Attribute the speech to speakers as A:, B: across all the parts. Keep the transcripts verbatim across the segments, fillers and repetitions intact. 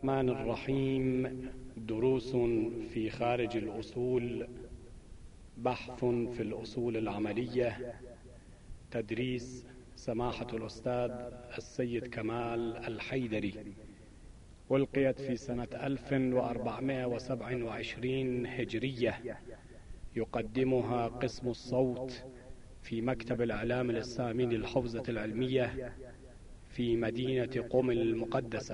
A: الرحمن الرحيم. دروس في خارج الأصول، بحث في الأصول العملية، تدريس سماحة الأستاذ السيد كمال الحيدري. ألقيت في سنة ألف وأربعمائة وسبعة وعشرين هجرية. يقدمها قسم الصوت في مكتب الإعلام الإسلامي للحوزة العلمية في مدينة قم المقدسة.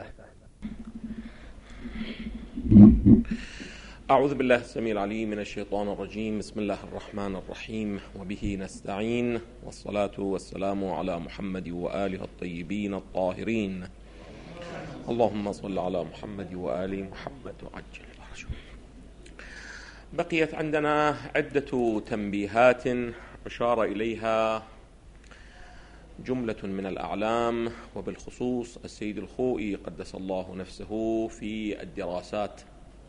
B: أعوذ بالله السميع العليم من الشيطان الرجيم. بسم الله الرحمن الرحيم، وبه نستعين، والصلاة والسلام على محمد وآله الطيبين الطاهرين. اللهم صل على محمد وآل محمد وعجل فرجه. بقيت عندنا عدة تنبيهات أشار إليها جملة من الأعلام، وبالخصوص السيد الخوئي قدس الله نفسه في الدراسات.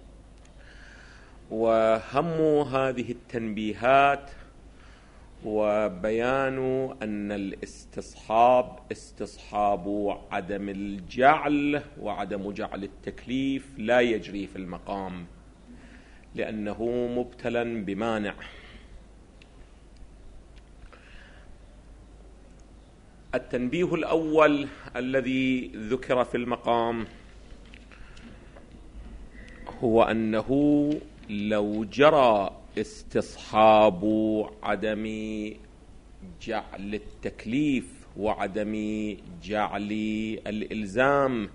B: وهم هذه التنبيهات وبيان أن الاستصحاب استصحاب عدم الجعل وعدم جعل التكليف لا يجري في المقام، لأنه مبتلى بمانع. التنبيه الأول الذي ذكر في المقام هو أنه لو جرى استصحاب عدم جعل التكليف وعدم جعل الإلزام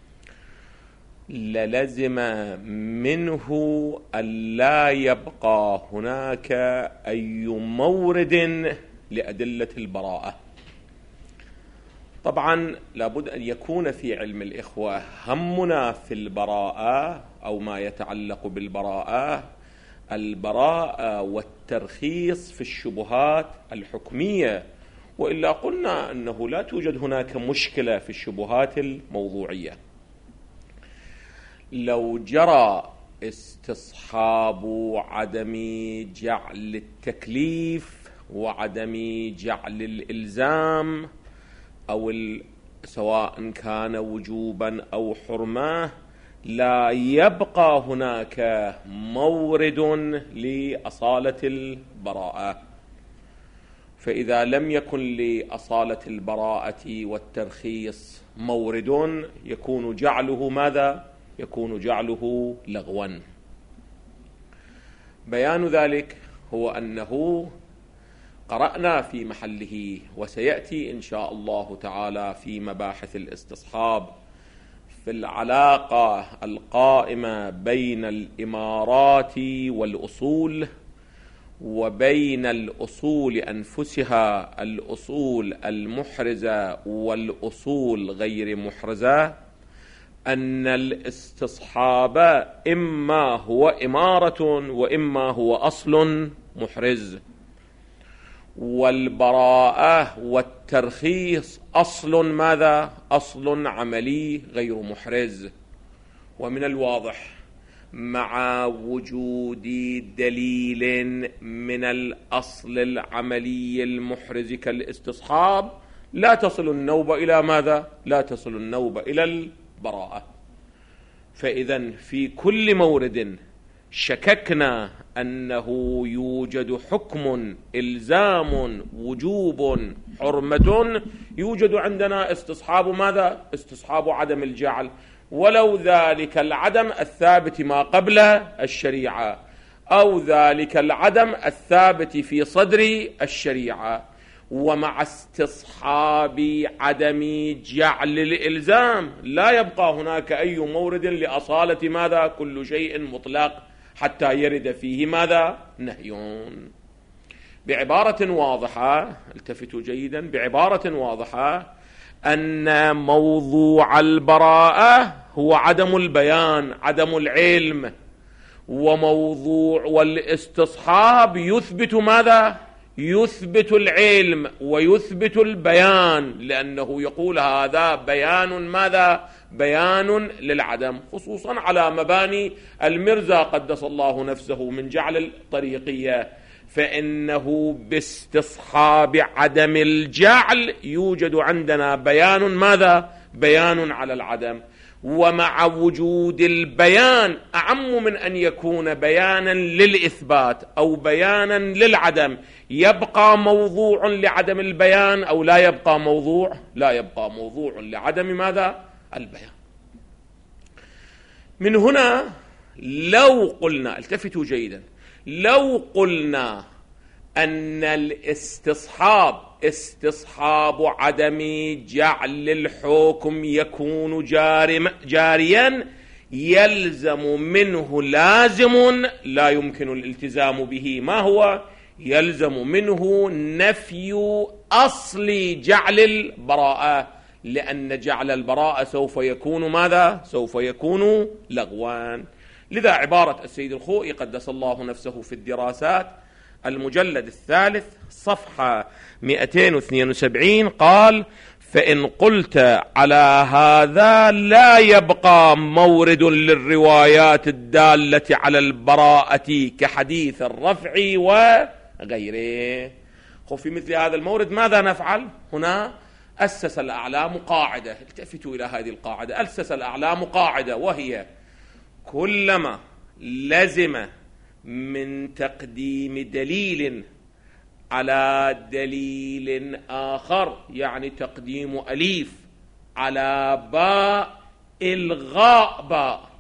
B: للزم منه ألا يبقى هناك أي مورد لأدلة البراءة. طبعا لابد أن يكون في علم الإخوة همنا في البراءة أو ما يتعلق بالبراءة البراءة والترخيص في الشبهات الحكمية، وإلا قلنا أنه لا توجد هناك مشكلة في الشبهات الموضوعية. لو جرى استصحاب عدم جعل التكليف وعدم جعل الإلزام أو سواء كان وجوبا أو حرمة، لا يبقى هناك مورد لأصالة البراءة. فإذا لم يكن لأصالة البراءة والترخيص مورد، يكون جعله ماذا؟ يكون جعله لغوا. بيان ذلك هو أنه قرأنا في محله، وسيأتي إن شاء الله تعالى في مباحث الاستصحاب في العلاقة القائمة بين الإمارات والأصول وبين الأصول أنفسها، الأصول المحرزة والأصول غير محرزة، أن الاستصحاب إما هو إمارة وإما هو أصل محرز، والبراءة والترخيص أصل ماذا؟ أصل عملي غير محرز. ومن الواضح مع وجود دليل من الأصل العملي المحرز كالاستصحاب لا تصل النوبة إلى ماذا؟ لا تصل النوبة إلى البراءة. فإذن في كل مورد شككنا أنه يوجد حكم إلزام وجوب حرمة، يوجد عندنا استصحاب ماذا؟ استصحاب عدم الجعل، ولو ذلك العدم الثابت ما قبل الشريعة أو ذلك العدم الثابت في صدر الشريعة. ومع استصحاب عدم جعل الإلزام لا يبقى هناك أي مورد لأصالة ماذا؟ كل شيء مطلق حتى يرد فيه ماذا؟ نهيون. بعبارة واضحة، التفتوا جيدا، بعبارة واضحة أن موضوع البراءة هو عدم البيان، عدم العلم، وموضوع والاستصحاب يثبت ماذا؟ يثبت العلم ويثبت البيان، لأنه يقول هذا بيان ماذا؟ بيان للعدم، خصوصا على مباني المرزا قدس الله نفسه من جعل الطريقية، فإنه باستصحاب عدم الجعل يوجد عندنا بيان ماذا؟ بيان على العدم. ومع وجود البيان أعم من أن يكون بيانا للإثبات أو بيانا للعدم، يبقى موضوع لعدم البيان أو لا يبقى موضوع؟ لا يبقى موضوع لعدم ماذا؟ البيان. من هنا لو قلنا، التفتوا جيدا، لو قلنا أن الاستصحاب استصحاب عدم جعل الحكم يكون جاريا يلزم منه لازم لا يمكن الالتزام به. ما هو؟ يلزم منه نفي أصل جعل البراءة، لأن جعل البراءة سوف يكون ماذا؟ سوف يكون لغوان. لذا عبارة السيد الخوئي قدس الله نفسه في الدراسات المجلد الثالث صفحة مئتين واثنين وسبعين قال: فإن قلت على هذا لا يبقى مورد للروايات الدالة على البراءة كحديث الرفع وغيره. في مثل هذا المورد ماذا نفعل؟ هنا أسس الأعلام قاعدة، التفتوا إلى هذه القاعدة. أسس الأعلام قاعدة، وهي كلما لزم من تقديم دليل على دليل آخر، يعني تقديم أليف على باء إلغاء باء،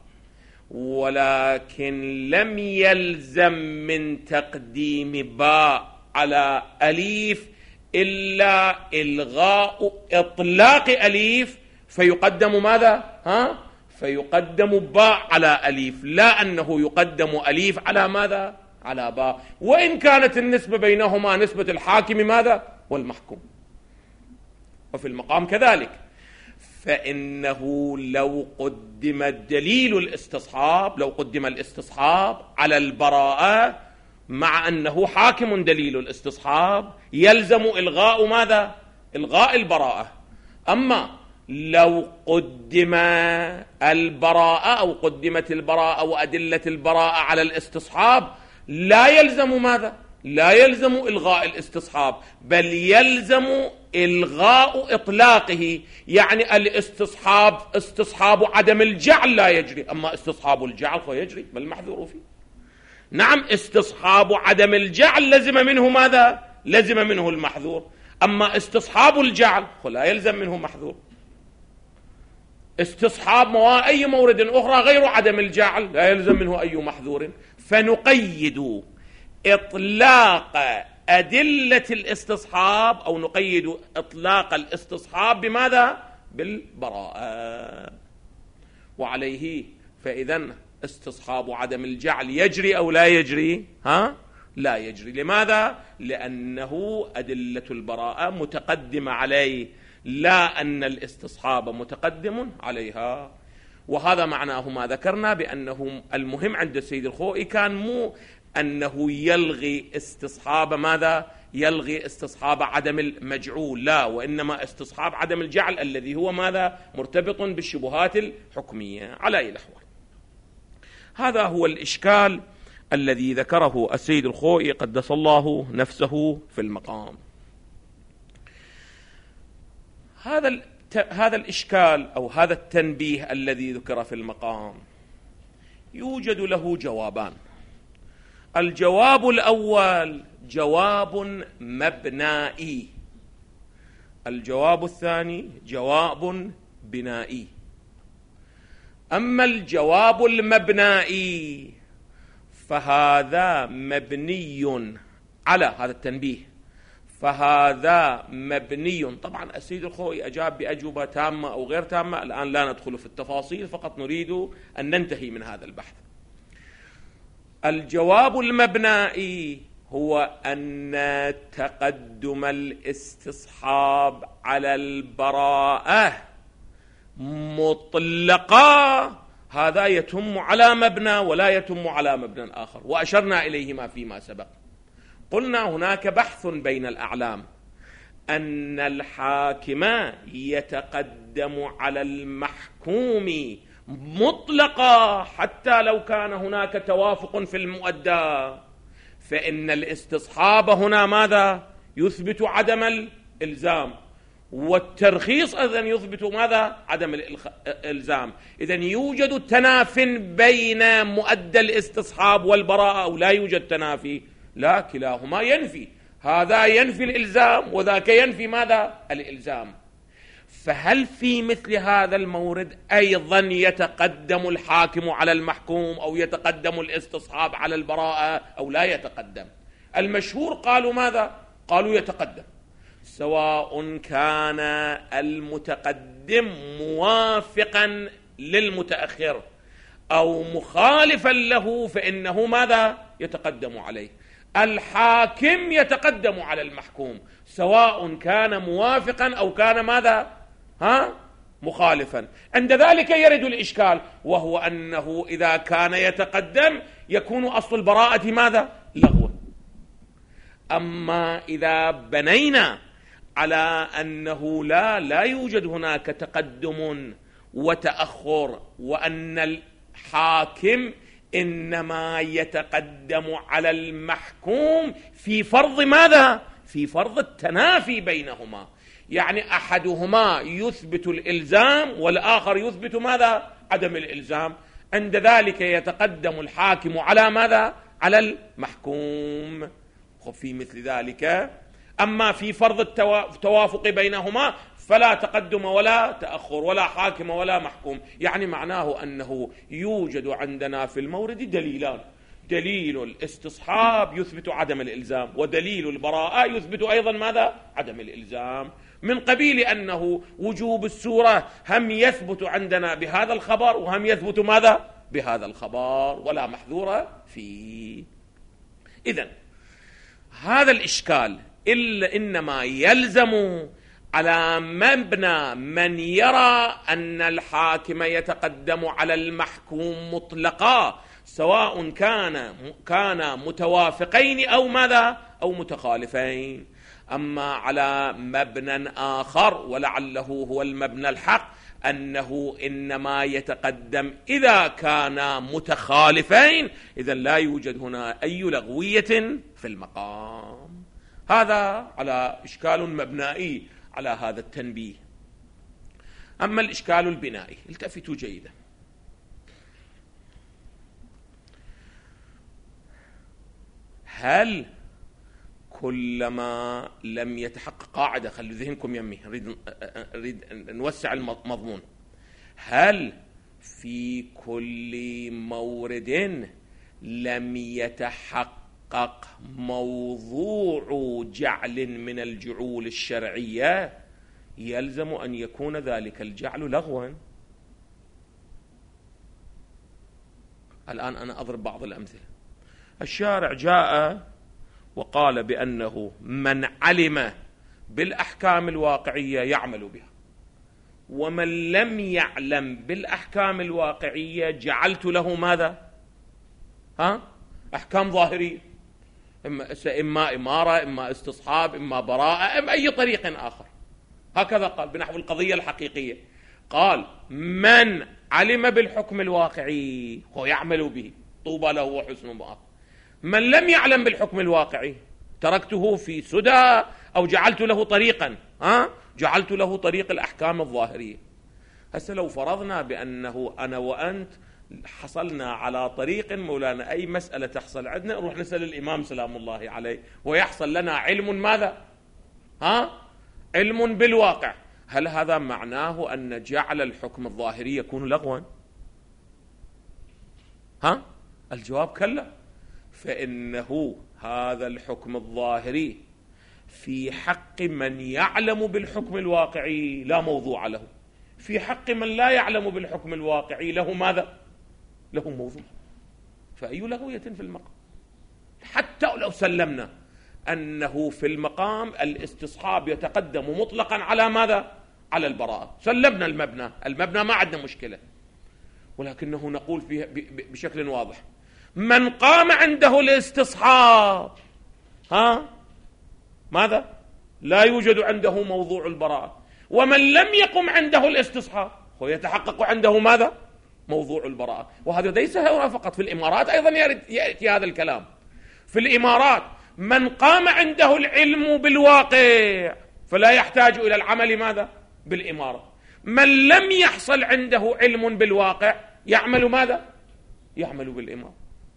B: ولكن لم يلزم من تقديم باء على أليف إلا إلغاء إطلاق أليف، فيقدم ماذا؟ ها؟ فيقدم باء على أليف، لا أنه يقدم أليف على ماذا؟ على باء، وإن كانت النسبة بينهما نسبة الحاكم ماذا؟ والمحكوم. وفي المقام كذلك، فإنه لو قدم الدليل الاستصحاب، لو قدم الاستصحاب على البراءة مع أنه حاكم دليل الاستصحاب، يلزم إلغاء ماذا؟ إلغاء البراءة. أما لو قدم البراءة أو قدمت البراءة وأدلة البراءة على الاستصحاب، لا يلزم ماذا؟ لا يلزم إلغاء الاستصحاب، بل يلزم إلغاء إطلاقه. يعني الاستصحاب استصحاب عدم الجعل لا يجري، أما استصحاب الجعل فيجري، بل المحذور فيه. نعم، استصحاب عدم الجعل لزم منه ماذا؟ لزم منه المحذور. أما استصحاب الجعل فلا يلزم منه محذور. استصحاب أي مورد أخرى غير عدم الجعل لا يلزم منه أي محذور. فنقيد إطلاق أدلة الاستصحاب أو نقيد إطلاق الاستصحاب بماذا؟ بالبراءة. وعليه فإذن استصحاب عدم الجعل يجري أو لا يجري؟ ها؟ لا يجري. لماذا؟ لأنه أدلة البراءة متقدمة عليه، لا أن الاستصحاب متقدم عليها. وهذا معناه ما ذكرنا، بأنه المهم عند السيد الخوئي كان مو أنه يلغي استصحاب ماذا؟ يلغي استصحاب عدم المجعول، لا، وإنما استصحاب عدم الجعل الذي هو ماذا؟ مرتبط بالشبهات الحكمية. على أي الأحوال، هذا هو الإشكال الذي ذكره السيد الخوئي قدس الله نفسه في المقام. هذا هذا الإشكال أو هذا التنبيه الذي ذكر في المقام يوجد له جوابان. الجواب الأول جواب مبنائي، الجواب الثاني جواب بنائي. أما الجواب المبنائي فهذا مبني على هذا التنبيه، فهذا مبني. طبعا السيد الخوئي أجاب بأجوبة تامة أو غير تامة، الآن لا ندخل في التفاصيل، فقط نريد أن ننتهي من هذا البحث. الجواب المبنائي هو أن تقدم الاستصحاب على البراءة مطلقا هذا يتم على مبنى ولا يتم على مبنى آخر، وأشرنا إليهما فيما سبق. قلنا هناك بحث بين الأعلام أن الحاكم يتقدم على المحكوم مطلقا حتى لو كان هناك توافق في المؤدى، فإن الاستصحاب هنا ماذا؟ يثبت عدم الإلزام، والترخيص أيضا يثبت ماذا؟ عدم الإلزام. إذن يوجد تناف بين مؤدى الاستصحاب والبراءة أو لا يوجد تنافي؟ لا، كلاهما ينفي، هذا ينفي الإلزام وذاك ينفي ماذا؟ الإلزام. فهل في مثل هذا المورد أيضا يتقدم الحاكم على المحكوم أو يتقدم الاستصحاب على البراءة أو لا يتقدم؟ المشهور قالوا ماذا؟ قالوا يتقدم، سواء كان المتقدم موافقا للمتأخر أو مخالفا له فإنه ماذا؟ يتقدم عليه. الحاكم يتقدم على المحكوم سواء كان موافقا أو كان ماذا؟ ها؟ مخالفا. عند ذلك يرد الإشكال، وهو أنه إذا كان يتقدم يكون أصل البراءة ماذا؟ لغو. أما إذا بنينا على أنه لا لا يوجد هناك تقدم وتأخر، وأن الحاكم إنما يتقدم على المحكوم في فرض ماذا؟ في فرض التنافي بينهما، يعني أحدهما يثبت الإلزام والآخر يثبت ماذا؟ عدم الإلزام. عند ذلك يتقدم الحاكم على ماذا؟ على المحكوم. وفي مثل ذلك أما في فرض التوافق بينهما فلا تقدم ولا تأخر ولا حاكم ولا محكوم. يعني معناه أنه يوجد عندنا في المورد دليلان: دليل الاستصحاب يثبت عدم الإلزام، ودليل البراءة يثبت أيضا ماذا؟ عدم الإلزام، من قبيل أنه وجوب السورة هم يثبت عندنا بهذا الخبر وهم يثبت ماذا؟ بهذا الخبر، ولا محذور فيه. إذن هذا الإشكال إلا إنما يلزم على مبنى من يرى أن الحاكم يتقدم على المحكوم مطلقا، سواء كان كان متوافقين أو ماذا؟ أو متخالفين. أما على مبنى آخر ولعله هو المبنى الحق، أنه إنما يتقدم إذا كان متخالفين، إذن لا يوجد هنا أي لغوية في المقام. هذا على إشكال مبنائي على هذا التنبيه. أما الإشكال البنائي، التفتوا جيدا. هل كلما لم يتحقق قاعدة، خلوا ذهنكم يمي، نريد نريد نوسع المضمون، هل في كل مورد لم يتحقق موضوع جعل من الجعول الشرعية يلزم أن يكون ذلك الجعل لغوا؟ الآن أنا أضرب بعض الأمثلة. الشارع جاء وقال بأنه من علم بالأحكام الواقعية يعمل بها، ومن لم يعلم بالأحكام الواقعية جعلت له ماذا؟ ها؟ أحكام ظاهرية، إما, إما إمارة، إما استصحاب، إما براءة، إما أي طريق آخر. هكذا قال بنحو القضية الحقيقية. قال من علم بالحكم الواقعي هو يعمل به، طوبى له وحسن مآب. من لم يعلم بالحكم الواقعي تركته في سدى أو جعلت له طريقا، ها؟ جعلت له طريق الأحكام الظاهرية. هسه لو فرضنا بأنه أنا وأنت حصلنا على طريق مولانا، أي مسألة تحصل عندنا نروح نسأل الإمام سلام الله عليه ويحصل لنا علم ماذا؟ ها؟ علم بالواقع. هل هذا معناه أن جعل الحكم الظاهري يكون لغوا؟ ها؟ الجواب كلا. فإنه هذا الحكم الظاهري في حق من يعلم بالحكم الواقعي لا موضوع له، في حق من لا يعلم بالحكم الواقعي له ماذا؟ له موضوع. فأي لغوية في المقام؟ حتى لو سلمنا أنه في المقام الاستصحاب يتقدم مطلقا على ماذا؟ على البراءة، سلمنا المبنى، المبنى ما عندنا مشكلة، ولكنه نقول فيها بشكل واضح: من قام عنده الاستصحاب ها ماذا؟ لا يوجد عنده موضوع البراءة. ومن لم يقم عنده الاستصحاب هو يتحقق عنده ماذا؟ موضوع البراءة. وهذا ليس هنا فقط، في الإمارات أيضا يأتي هذا الكلام. في الإمارات من قام عنده العلم بالواقع فلا يحتاج إلى العمل ماذا؟ بالإمارة. من لم يحصل عنده علم بالواقع يعمل ماذا؟ يعمل بالإمارة.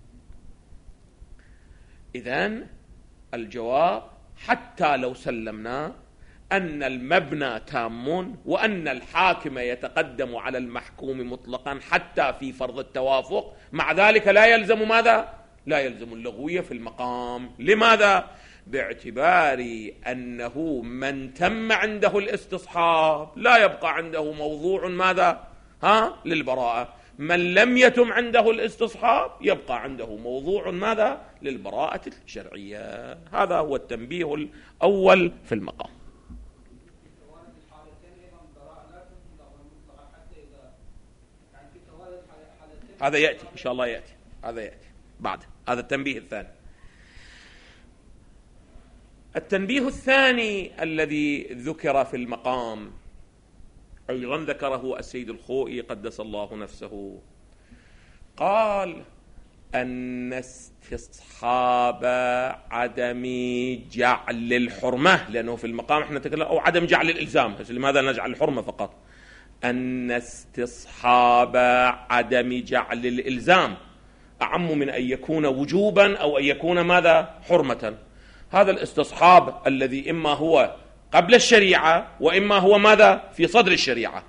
B: إذن الجواب حتى لو سلمنا أن المبنى تام وأن الحاكم يتقدم على المحكوم مطلقا حتى في فرض التوافق، مع ذلك لا يلزم ماذا؟ لا يلزم اللغوية في المقام. لماذا؟ باعتبار أنه من تم عنده الاستصحاب لا يبقى عنده موضوع ماذا؟ ها؟ للبراءة. من لم يتم عنده الاستصحاب يبقى عنده موضوع ماذا؟ للبراءة الشرعية. هذا هو التنبيه الأول في المقام. هذا يأتي إن شاء الله، يأتي هذا يأتي بعد هذا التنبيه الثاني. التنبيه الثاني الذي ذكر في المقام أيضا ذكره السيد الخوئي قدس الله نفسه، قال أن استصحاب عدم جعل الحرمة، لأنه في المقام احنا نتكلم أو عدم جعل الإلزام، لماذا نجعل الحرمة فقط؟ أن استصحاب عدم جعل الإلزام أعم من أن يكون وجوبا أو أن يكون ماذا؟ حرمة. هذا الاستصحاب الذي إما هو قبل الشريعة وإما هو ماذا؟ في صدر الشريعة،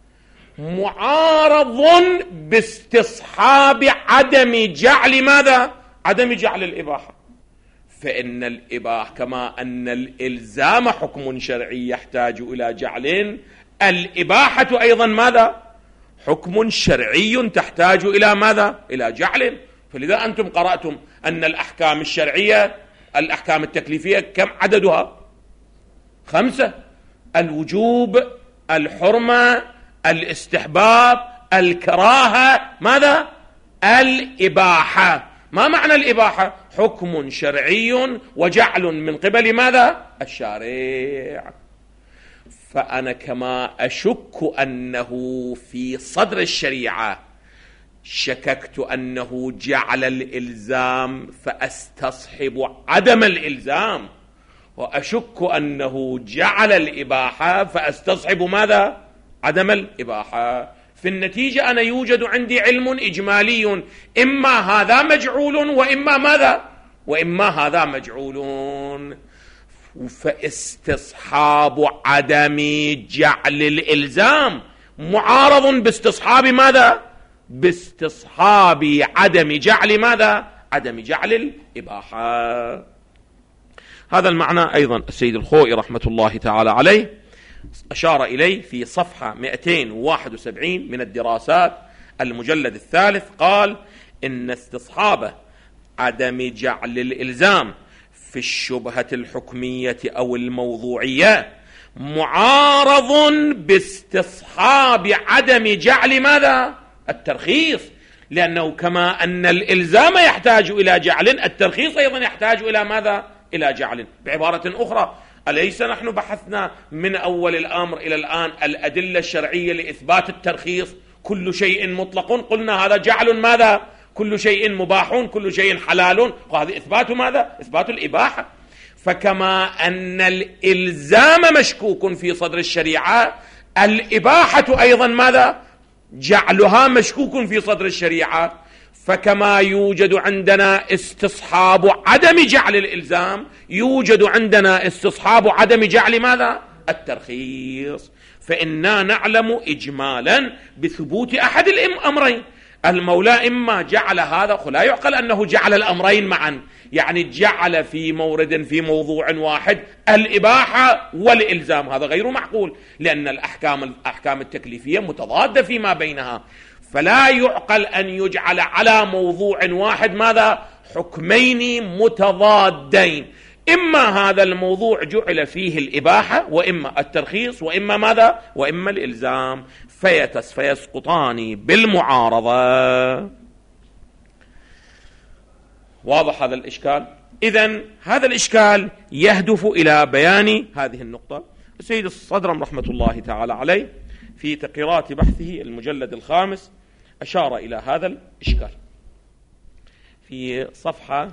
B: معارض باستصحاب عدم جعل ماذا؟ عدم جعل الإباحة. فإن الإباحة كما أن الإلزام حكم شرعي يحتاج إلى جعل، الإباحة أيضا ماذا؟ حكم شرعي تحتاج إلى ماذا؟ إلى جعل. فلذا أنتم قرأتم أن الأحكام الشرعية الأحكام التكليفية كم عددها؟ خمسة: الوجوب، الحرمة، الاستحباب، الكراهة، ماذا؟ الإباحة. ما معنى الإباحة؟ حكم شرعي وجعل من قبل ماذا؟ الشارع. فأنا كما أشك أنه في صدر الشريعة شككت أنه جعل الإلزام فأستصحب عدم الإلزام، وأشك أنه جعل الإباحة فأستصحب ماذا؟ عدم الإباحة. في النتيجة أنا يوجد عندي علم إجمالي، إما هذا مجعول وإما ماذا؟ وإما هذا مجعول. فاستصحاب عدم جعل الإلزام معارض باستصحاب ماذا؟ باستصحاب عدم جعل ماذا؟ عدم جعل الإباحة. هذا المعنى أيضا السيد الخوئي رحمة الله تعالى عليه أشار إليه في صفحة مئتين وواحد وسبعين من الدراسات المجلد الثالث، قال إن استصحاب عدم جعل الإلزام في الشبهة الحكمية أو الموضوعية معارض باستصحاب عدم جعل ماذا؟ الترخيص. لأنه كما أن الإلزام يحتاج إلى جعل، الترخيص أيضا يحتاج إلى ماذا؟ إلى جعل. بعبارة أخرى، أليس نحن بحثنا من أول الأمر إلى الآن الأدلة الشرعية لإثبات الترخيص؟ كل شيء مطلق قلنا هذا جعل ماذا؟ كل شيء مباح، كل شيء حلال، وهذا إثبات ماذا؟ إثبات الإباحة. فكما أن الإلزام مشكوك في صدر الشريعة، الإباحة أيضا ماذا؟ جعلها مشكوك في صدر الشريعة. فكما يوجد عندنا استصحاب عدم جعل الإلزام، يوجد عندنا استصحاب عدم جعل ماذا؟ الترخيص. فإنا نعلم إجمالا بثبوت أحد الأمرين. المولى إما جعل هذا، لا يعقل أنه جعل الأمرين معا، يعني جعل في مورد في موضوع واحد الإباحة والإلزام، هذا غير معقول، لأن الأحكام الأحكام التكليفية متضادة فيما بينها. فلا يعقل أن يجعل على موضوع واحد ماذا؟ حكمين متضادين، إما هذا الموضوع جعل فيه الإباحة وإما الترخيص وإما ماذا؟ وإما الإلزام، فيتس فيسقطان بالمعارضة. واضح هذا الإشكال؟ إذن هذا الإشكال يهدف إلى بيان هذه النقطة. السيد الصدرم رحمة الله تعالى عليه في تقريرات بحثه المجلد الخامس أشار إلى هذا الإشكال في صفحة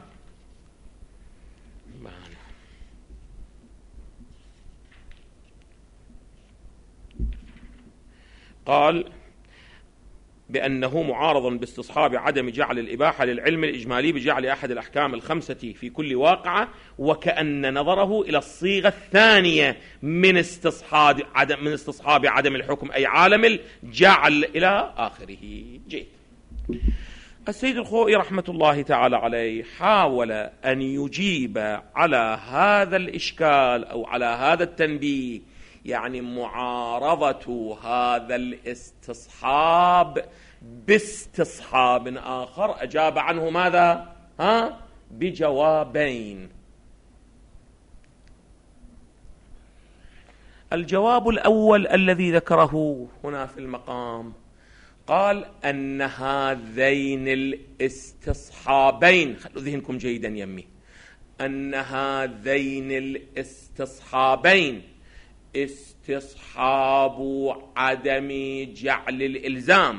B: قال بأنه معارض باستصحاب عدم جعل الإباحة للعلم الإجمالي بجعل أحد الأحكام الخمسة في كل واقعة، وكأن نظره إلى الصيغة الثانية من استصحاب عدم من استصحاب عدم الحكم أي عالم الجعل إلى آخره. جيد. السيد الخوئي رحمة الله تعالى عليه حاول أن يجيب على هذا الإشكال أو على هذا التنبيه، يعني معارضة هذا الاستصحاب باستصحاب آخر، أجاب عنه ماذا؟ ها؟ بجوابين. الجواب الأول الذي ذكره هنا في المقام قال أن هذين الاستصحابين، خلوا ذهنكم جيدا يمي، أن هذين الاستصحابين استصحاب عدم جعل الإلزام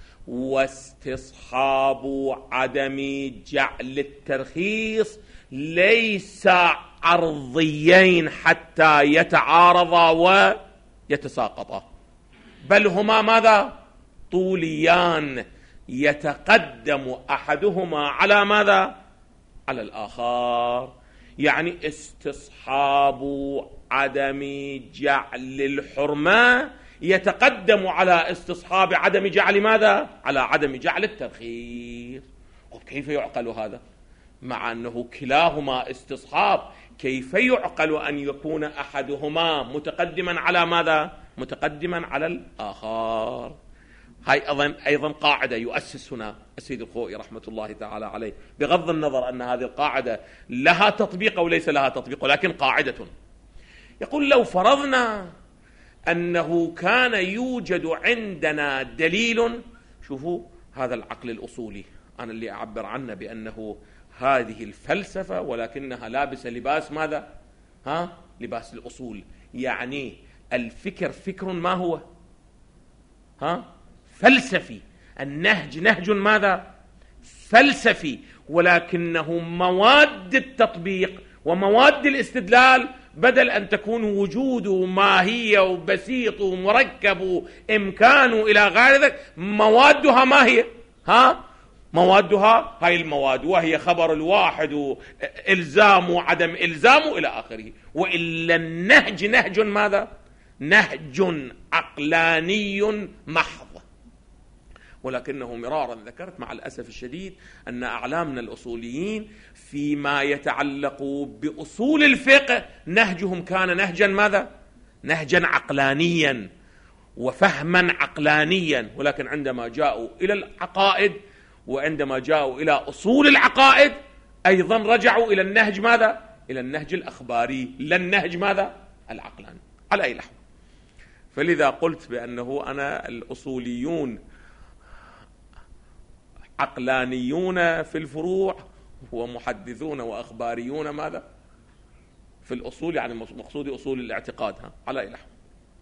B: واستصحاب عدم جعل الترخيص ليس عرضيين حتى يتعارضا ويتساقطا، بل هما ماذا؟ طوليان، يتقدم أحدهما على ماذا؟ على الآخر. يعني استصحاب عدم جعل الحرمة يتقدم على استصحاب عدم جعل ماذا؟ على عدم جعل الترخيص. كيف يعقل هذا؟ مع أنه كلاهما استصحاب، كيف يعقل أن يكون أحدهما متقدما على ماذا؟ متقدما على الآخر. هاي أيضا أيضا قاعدة يؤسس هنا السيد الخوئي رحمة الله تعالى عليه، بغض النظر أن هذه القاعدة لها تطبيق أو ليس لها تطبيق، ولكن قاعدة. يقول لو فرضنا أنه كان يوجد عندنا دليل، شوفوا هذا العقل الأصولي أنا اللي أعبر عنه بأنه هذه الفلسفة ولكنها لابسة لباس ماذا؟ ها؟ لباس الأصول. يعني الفكر فكر ما هو؟ ها؟ فلسفي. النهج نهج ماذا؟ فلسفي، ولكنه مواد التطبيق ومواد الاستدلال بدل أن تكون وجوده ماهية وبسيط ومركب وإمكان إلى غير ذلك، موادها ما هي؟ ها؟ موادها هاي المواد، وهي خبر الواحد وإلزام وعدم إلزام إلى آخره. وإلا النهج نهج ماذا؟ نهج عقلاني محض. ولكنه مرارا ذكرت مع الأسف الشديد أن أعلامنا الأصوليين فيما يتعلق بأصول الفقه نهجهم كان نهجا ماذا؟ نهجا عقلانيا وفهما عقلانيا، ولكن عندما جاءوا إلى العقائد وعندما جاءوا إلى أصول العقائد أيضا رجعوا إلى النهج ماذا؟ إلى النهج الأخباري، لا النهج ماذا؟ العقلاني. على أي نحو. فلذا قلت بأنه أنا الأصوليون عقلانيون في الفروع ومحدثون وأخباريون ماذا؟ في الأصول، يعني مقصود أصول الاعتقاد. ها؟ على أي نحو.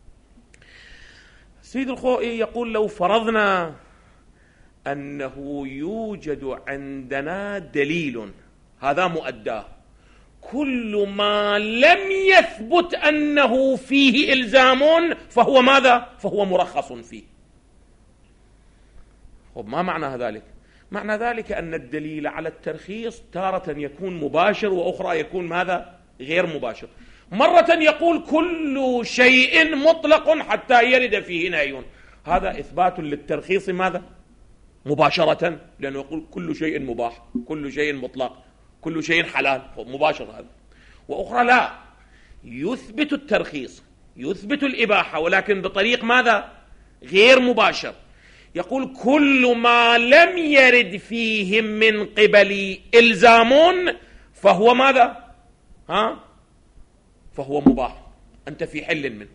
B: سيد الخوئي يقول لو فرضنا أنه يوجد عندنا دليل، هذا مؤداه، كل ما لم يثبت أنه فيه إلزام فهو ماذا؟ فهو مرخص فيه. ما معنى ذلك؟ معنى ذلك أن الدليل على الترخيص تارة يكون مباشر وأخرى يكون ماذا؟ غير مباشر. مرة يقول كل شيء مطلق حتى يرد فيه نهي، هذا إثبات للترخيص ماذا؟ مباشرة، لأنه يقول كل شيء مباح، كل شيء مطلق، كل شيء حلال، مباشر هذا. وأخرى لا، يثبت الترخيص، يثبت الإباحة، ولكن بطريق ماذا؟ غير مباشر. يقول كل ما لم يرد فيه من قبل إلزام فهو ماذا؟ ها؟ فهو مباح، أنت في حل منه.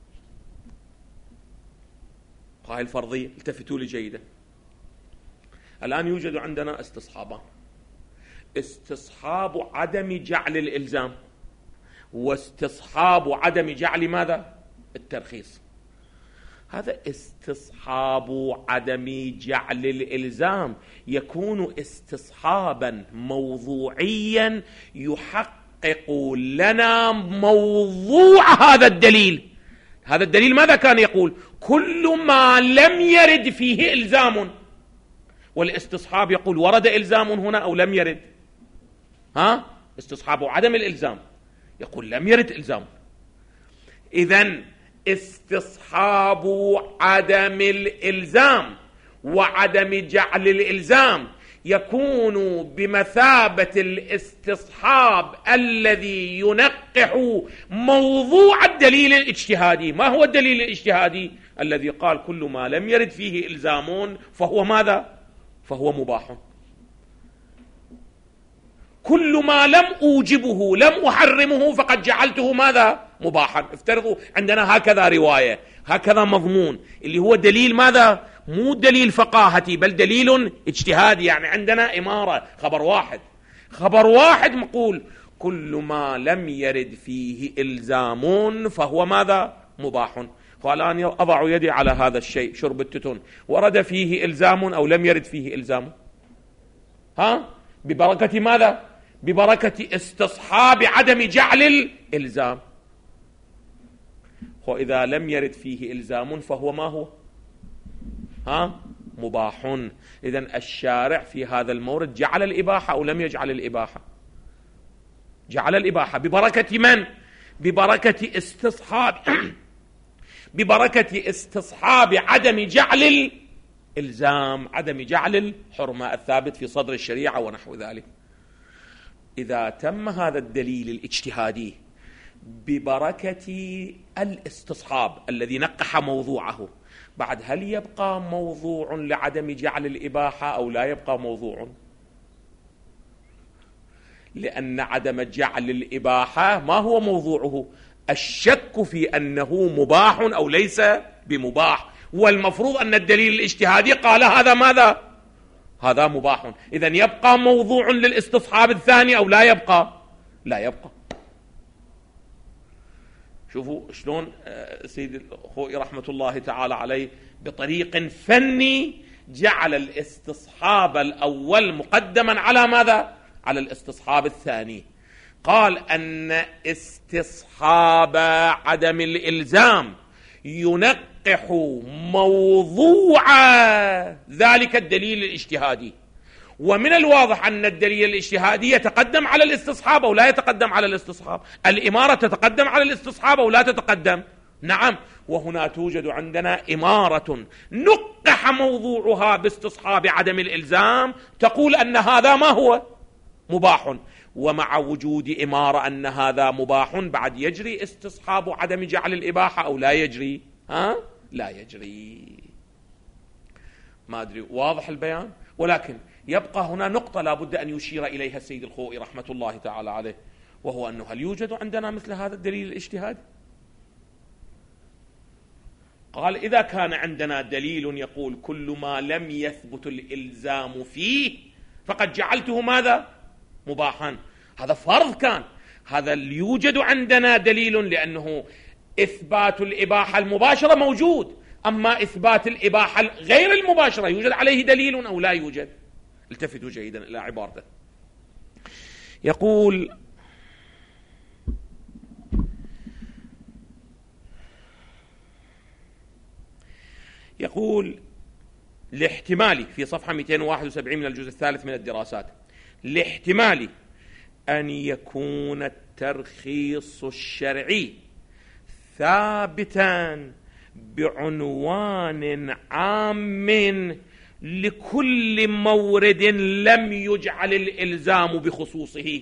B: هاي الفرضية، التفتوا لي جيدا. الآن يوجد عندنا استصحابان، استصحاب عدم جعل الإلزام واستصحاب عدم جعل ماذا؟ الترخيص. هذا استصحاب عدم جعل الإلزام يكون استصحابا موضوعيا يحقق لنا موضوع هذا الدليل. هذا الدليل ماذا كان يقول؟ كل ما لم يرد فيه إلزام. والاستصحاب يقول ورد إلزام هنا أو لم يرد؟ ها؟ استصحاب عدم الإلزام يقول لم يرد إلزام. إذن استصحاب عدم الإلزام وعدم جعل الإلزام يكون بمثابة الاستصحاب الذي ينقح موضوع الدليل الاجتهادي. ما هو الدليل الاجتهادي؟ الذي قال كل ما لم يرد فيه إلزام فهو ماذا؟ فهو مباح. كل ما لم أوجبه لم أحرمه فقد جعلته ماذا؟ مباحا. افترضوا عندنا هكذا رواية، هكذا مضمون، اللي هو دليل ماذا؟ مو دليل فقاهتي بل دليل اجتهادي. يعني عندنا إمارة، خبر واحد، خبر واحد مقول كل ما لم يرد فيه إلزام فهو ماذا؟ مباح. والآن أضع يدي على هذا الشيء، شرب التتن، ورد فيه إلزام أو لم يرد فيه إلزام؟ ها؟ ببركة ماذا؟ ببركة استصحاب عدم جعل الإلزام. وإذا لم يرد فيه إلزام فهو ما هو؟ ها؟ مباح. إذن الشارع في هذا المورد جعل الإباحة أو لم يجعل الإباحة؟ جعل الإباحة. ببركة من؟ ببركة استصحاب ببركة استصحاب عدم جعل الإلزام، عدم جعل الحرمة الثابت في صدر الشريعة ونحو ذلك. إذا تم هذا الدليل الاجتهادي ببركة الاستصحاب الذي نقح موضوعه، بعد هل يبقى موضوع لعدم جعل الإباحة أو لا يبقى موضوع؟ لأن عدم جعل الإباحة ما هو موضوعه؟ الشك في أنه مباح أو ليس بمباح، والمفروض أن الدليل الاجتهادي قال هذا ماذا؟ هذا مباح. إذن يبقى موضوع للاستصحاب الثاني أو لا يبقى؟ لا يبقى. شوفوا شلون سيد الخوئي رحمة الله تعالى عليه بطريق فني جعل الاستصحاب الأول مقدما على ماذا؟ على الاستصحاب الثاني. قال أن استصحاب عدم الإلزام ينقح موضوع ذلك الدليل الاجتهادي، ومن الواضح أن الدليل الاجتهادي يتقدم على الاستصحاب أو لا يتقدم على الاستصحاب. الإمارة تتقدم على الاستصحاب أو لا تتقدم؟ نعم. وهنا توجد عندنا إمارة نقح موضوعها باستصحاب عدم الإلزام تقول أن هذا ما هو؟ مباح. ومع وجود إمارة أن هذا مباح بعد يجري استصحاب عدم جعل الإباحة أو لا يجري؟ ها؟ لا يجري. ما أدري واضح البيان؟ ولكن يبقى هنا نقطة لا بد أن يشير إليها السيد الخوئي رحمة الله تعالى عليه، وهو أنه هل يوجد عندنا مثل هذا الدليل الاجتهادي؟ قال إذا كان عندنا دليل يقول كل ما لم يثبت الإلزام فيه فقد جعلته ماذا؟ مباحا. هذا فرض كان، هذا يوجد عندنا دليل لأنه إثبات الإباحة المباشرة موجود، أما إثبات الإباحة غير المباشرة يوجد عليه دليل أو لا يوجد؟ التفتوا جيدا إلى عبارته. يقول يقول لاحتمال في صفحة مئتين وواحد وسبعين من الجزء الثالث من الدراسات، لاحتمال أن يكون الترخيص الشرعي ثابتا بعنوان عام لكل مورد لم يجعل الإلزام بخصوصه.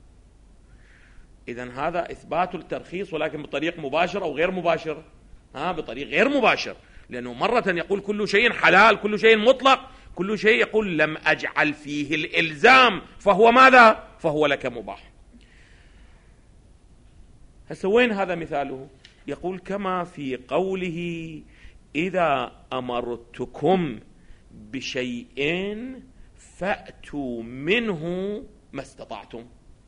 B: إذن هذا إثبات الترخيص ولكن بطريق مباشر أو غير مباشر؟ ها، بطريق غير مباشر، لأنه مرة يقول كل شيء حلال، كل شيء مطلق، كل شيء يقول لم أجعل فيه الإلزام فهو ماذا؟ فهو لك مباح. هسه وين هذا مثاله؟ يقول كما في قوله إذا أمرتكم بشيء فأتوا منه ما استطعتم.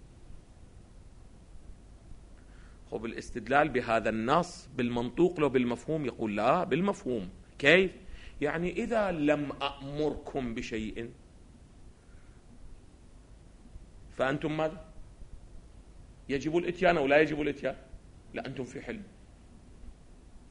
B: خب الاستدلال بهذا النص بالمنطوق لو بالمفهوم؟ يقول لا، بالمفهوم. كيف؟ يعني إذا لم أأمركم بشيء فأنتم ماذا؟ يجب الإتيان أو لا يجب الإتيان؟ لا، أنتم في حل.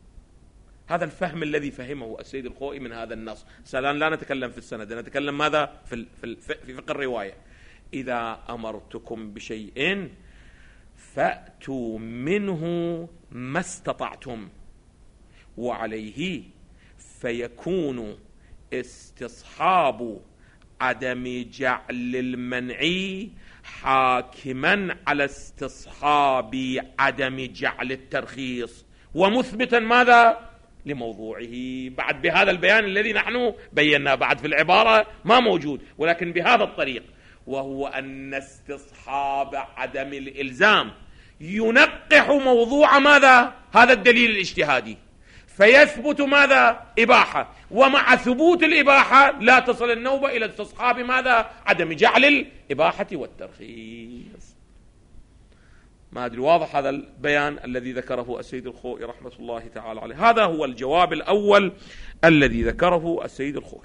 B: هذا الفهم الذي فهمه السيد الخوئي من هذا النص. الآن لا نتكلم في السند، نتكلم ماذا في في فقه الرواية. إذا أمرتكم بشيء فأتوا منه ما استطعتم، وعليه فيكون استصحاب عدم جعل المنع حاكما على استصحاب عدم جعل الترخيص، ومثبتا ماذا لموضوعه. بعد بهذا البيان الذي نحن بيناه بعد في العبارة ما موجود، ولكن بهذا الطريق، وهو أن استصحاب عدم الإلزام ينقح موضوع ماذا هذا الدليل الاجتهادي، فيثبت ماذا إباحة، ومع ثبوت الإباحة لا تصل النوبة إلى استصحاب ماذا عدم جعل الإباحة والترخيص. ما أدري واضح هذا البيان الذي ذكره السيد الخوئي رحمة الله تعالى عليه. هذا هو الجواب الأول الذي ذكره السيد الخوئي.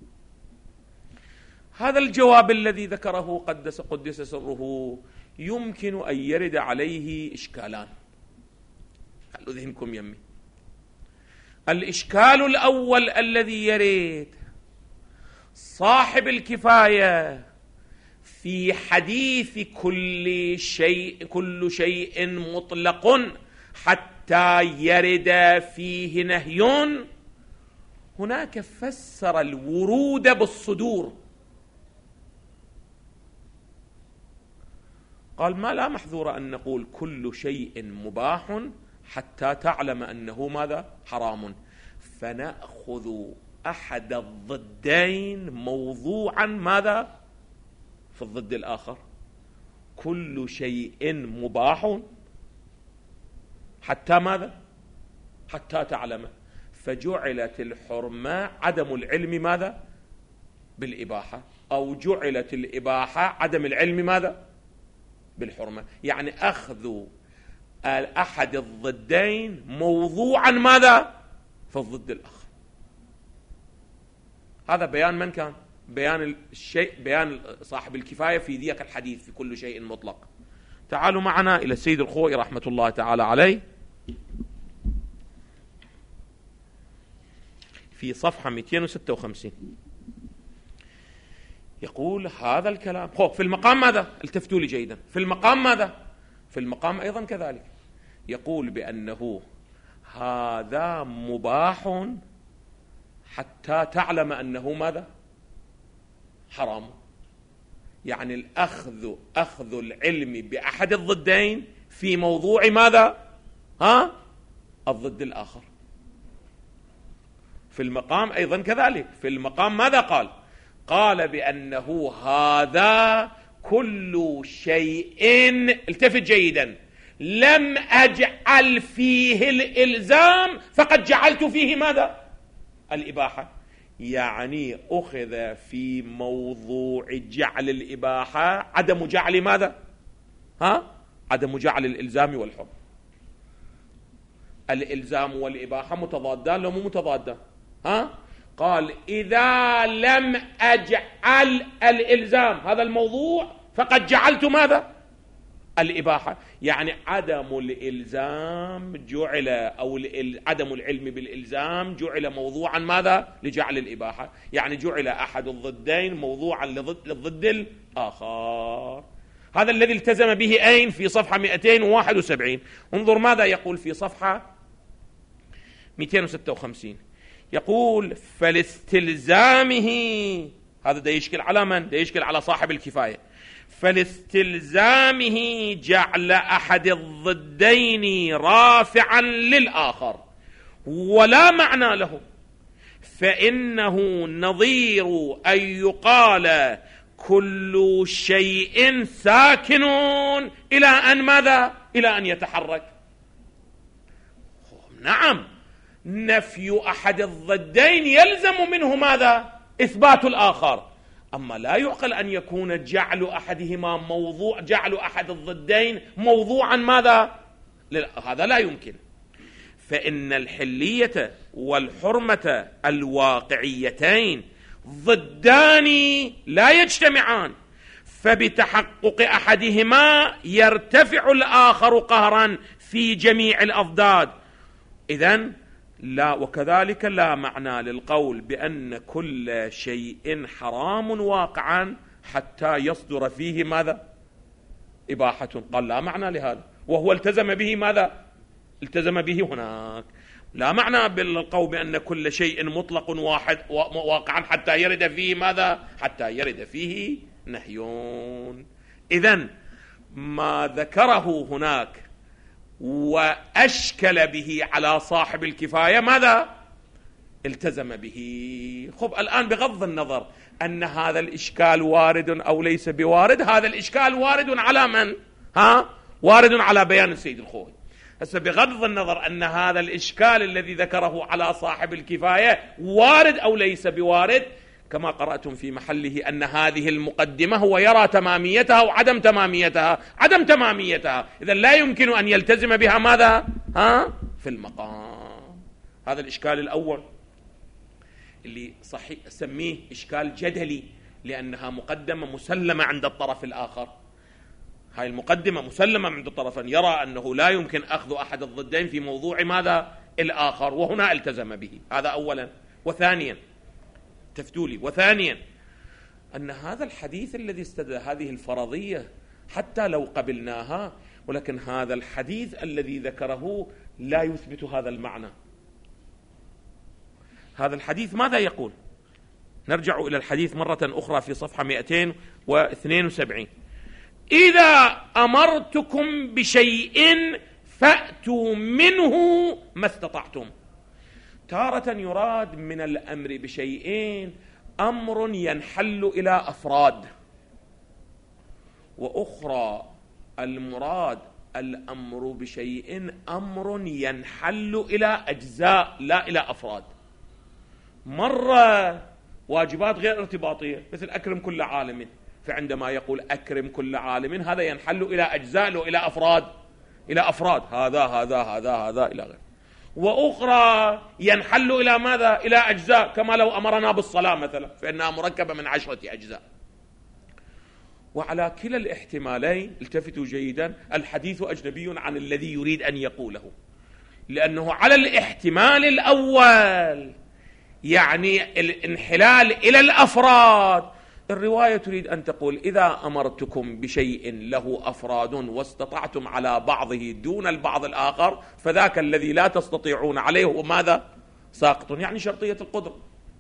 B: هذا الجواب الذي ذكره قدس قدس سره يمكن أن يرد عليه إشكالان. خلوا ذهنكم يمي. الإشكال الأول الذي يرد: صاحب الكفاية في حديث كل شيء كل شيء مطلق حتى يرد فيه نهي، هناك فسر الورود بالصدور، قال ما لا محذور أن نقول كل شيء مباح حتى تعلم أنه ماذا حرام، فنأخذ أحد الضدين موضوعا ماذا في الضد الآخر. كل شيء مباح حتى ماذا حتى تعلم، فجعلت الحرمة عدم العلم ماذا بالإباحة، أو جعلت الإباحة عدم العلم ماذا بالحرمة. يعني أخذ أحد الضدين موضوعا ماذا في الضد الآخر. هذا بيان من كان؟ بيان الشيء بيان صاحب الكفاية في ذيك الحديث في كل شيء مطلق. تعالوا معنا إلى السيد الخوئي رحمة الله تعالى عليه في صفحة مئتين وستة وخمسين، يقول هذا الكلام خو في المقام ماذا؟ التفتوا لي جيدا. في المقام ماذا؟ في المقام أيضا كذلك يقول بأنه هذا مباح حتى تعلم أنه ماذا حرام. يعني الأخذ أخذ العلم بأحد الضدين في موضوع ماذا ها الضد الآخر. في المقام أيضا كذلك. في المقام ماذا قال؟ قال بأنه هذا كل شيء، التفت جيدا، لم أجعل فيه الإلزام فقد جعلت فيه ماذا الإباحة. يعني أخذ في موضوع جعل الإباحة عدم جعل ماذا ها عدم جعل الإلزام والحكم. الإلزام والإباحة متضادان لو مو متضادان؟ ها قال إذا لم أجعل الإلزام هذا الموضوع فقد جعلت ماذا الإباحة. يعني عدم الإلزام جعل أو عدم العلم بالإلزام جعل موضوعا ماذا لجعل الإباحة. يعني جعل أحد الضدين موضوعا للضد الآخر. هذا الذي التزم به أين؟ في صفحة مئتين وواحد وسبعين. انظر ماذا يقول في صفحة مئتين وستة وخمسين. يقول فلاستلزامه، هذا ده يشكل على من؟ ده يشكل على صاحب الكفاية. فلاستلزامه جعل أحد الضدين رافعا للآخر ولا معنى له، فإنه نظير أن يقال كل شيء ساكن إلى أن ماذا إلى أن يتحرك. نعم، نفي أحد الضدين يلزم منه ماذا إثبات الآخر، أما لا يعقل أن يكون جعل أحدهما موضوع جعل أحد الضدين موضوعا ماذا هذا لا يمكن. فإن الحلية والحرمة الواقعيتين ضدان لا يجتمعان، فبتحقق أحدهما يرتفع الآخر قهرا في جميع الأضداد. إذن لا، وكذلك لا معنى للقول بأن كل شيء حرام واقعا حتى يصدر فيه ماذا؟ إباحة. قال لا معنى لهذا، وهو التزم به ماذا؟ التزم به هناك. لا معنى بالقول بأن كل شيء مطلق واحد واقعا حتى يرد فيه ماذا؟ حتى يرد فيه نهيون. إذن ما ذكره هناك وأشكل به على صاحب الكفاية ماذا؟ التزم به. خب الآن بغض النظر أن هذا الإشكال وارد أو ليس بوارد، هذا الإشكال وارد على من؟ ها؟ وارد على بيان السيد الخوئي. هسه بغض النظر أن هذا الإشكال الذي ذكره على صاحب الكفاية وارد أو ليس بوارد، كما قرأتم في محله أن هذه المقدمة هو يرى تماميتها وعدم تماميتها، عدم تماميتها، إذا لا يمكن أن يلتزم بها ماذا؟ ها؟ في المقام. هذا الإشكال الأول اللي صحيح سميه إشكال جدلي، لأنها مقدمة مسلمة عند الطرف الآخر. هاي المقدمة مسلمة عند الطرفين، يرى أنه لا يمكن أخذ أحد الضدين في موضوع ماذا؟ الآخر، وهنا التزم به. هذا أولا. وثانيا تفتولي وثانيا أن هذا الحديث الذي استدل هذه الفرضية حتى لو قبلناها، ولكن هذا الحديث الذي ذكره لا يثبت هذا المعنى. هذا الحديث ماذا يقول؟ نرجع إلى الحديث مرة أخرى في صفحة مئتين واثنين وسبعين. إذا أمرتكم بشيء فأتوا منه ما استطعتم. تارة يراد من الأمر بشيئين أمر ينحل إلى أفراد، وأخرى المراد الأمر بشيء أمر ينحل إلى أجزاء لا إلى أفراد. مرة واجبات غير ارتباطية مثل أكرم كل عالم، فعندما يقول أكرم كل عالم هذا ينحل إلى أجزاء وإلى أفراد، إلى أفراد هذا هذا هذا هذا إلى غير. وأخرى ينحل إلى ماذا؟ إلى أجزاء، كما لو أمرنا بالصلاة مثلا فإنها مركبة من عشرة أجزاء. وعلى كلا الاحتمالين التفتوا جيدا، الحديث أجنبي عن الذي يريد أن يقوله، لأنه على الاحتمال الأول يعني الانحلال إلى الأفراد، الرواية تريد أن تقول إذا أمرتكم بشيء له أفراد واستطعتم على بعضه دون البعض الآخر فذاك الذي لا تستطيعون عليه وماذا؟ ساقط، يعني شرطية القدرة،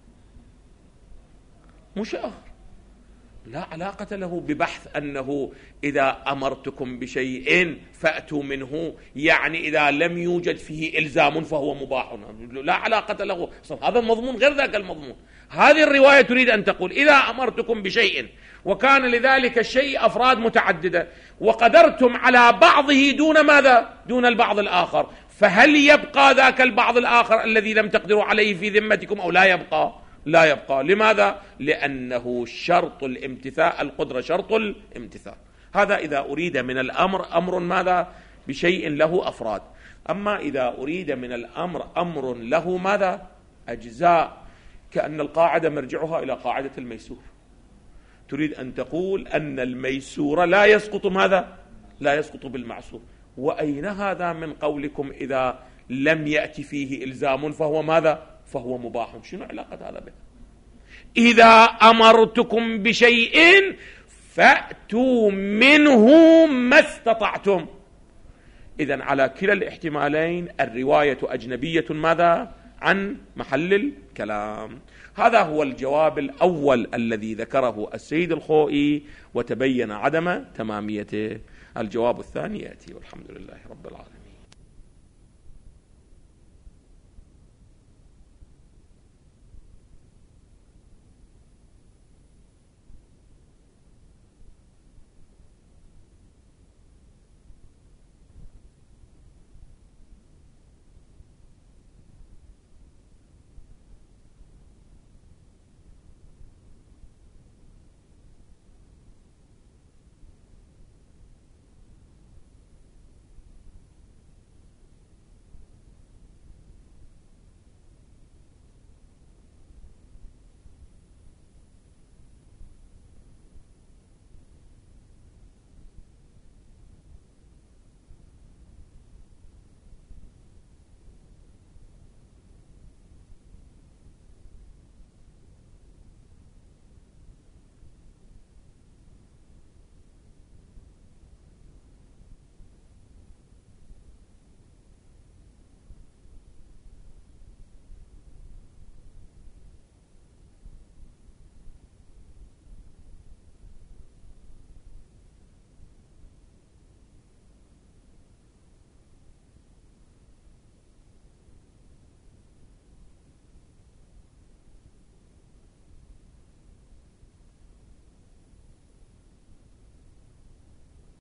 B: مش آخر. لا علاقة له ببحث أنه إذا أمرتكم بشيء فأتوا منه، يعني إذا لم يوجد فيه إلزام فهو مباح، لا علاقة له. هذا المضمون غير ذاك المضمون. هذه الرواية تريد أن تقول إذا أمرتكم بشيء وكان لذلك الشيء أفراد متعددة وقدرتم على بعضه دون ماذا؟ دون البعض الآخر، فهل يبقى ذاك البعض الآخر الذي لم تقدروا عليه في ذمتكم أو لا يبقى؟ لا يبقى. لماذا؟ لأنه شرط الامتثال، القدرة شرط الامتثال. هذا إذا أريد من الأمر أمر ماذا؟ بشيء له أفراد. أما إذا أريد من الأمر أمر له ماذا؟ أجزاء، كأن القاعدة مرجعها إلى قاعدة الميسور، تريد أن تقول أن الميسور لا يسقط ماذا؟ لا يسقط بالمعسور. وأين هذا من قولكم إذا لم يأتي فيه إلزام فهو ماذا؟ فهو مباح؟ شنو علاقة هذا به؟ إذا أمرتكم بشيء فأتوا منه ما استطعتم. إذن على كلا الاحتمالين الرواية أجنبية ماذا؟ عن محل الكلام. هذا هو الجواب الأول الذي ذكره السيد الخوئي وتبين عدم تماميته. الجواب الثاني يأتي، والحمد لله رب العالمين.